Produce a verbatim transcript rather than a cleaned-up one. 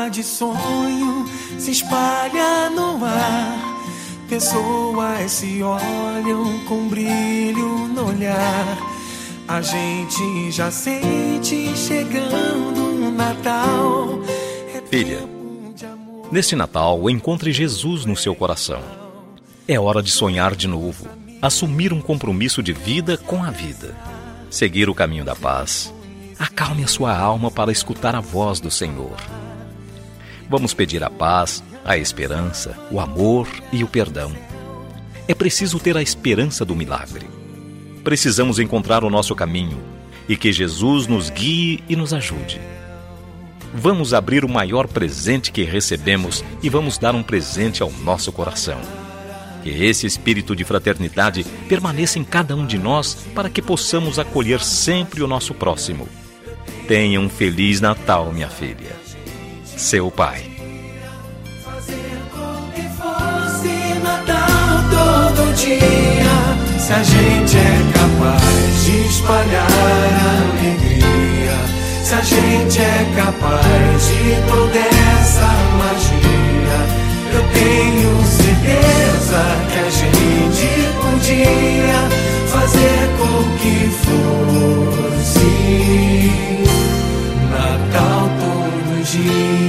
forma de sonho se espalha no ar. Pessoas se olham com brilho no olhar. A gente já sente chegando o Natal. Filha, neste Natal, encontre Jesus no seu coração. É hora de sonhar de novo, assumir um compromisso de vida com a vida, seguir o caminho da paz. Acalme a sua alma para escutar a voz do Senhor. Vamos pedir a paz, a esperança, o amor e o perdão. É preciso ter a esperança do milagre. Precisamos encontrar o nosso caminho e que Jesus nos guie e nos ajude. Vamos abrir o maior presente que recebemos e vamos dar um presente ao nosso coração. Que esse espírito de fraternidade permaneça em cada um de nós para que possamos acolher sempre o nosso próximo. Tenha um Feliz Natal, minha filha. Seu pai. Fazer com que fosse Natal todo dia. Se a gente é capaz de espalhar a alegria, se a gente é capaz de toda essa magia, eu tenho certeza que a gente podia fazer com que fosse Natal todo dia.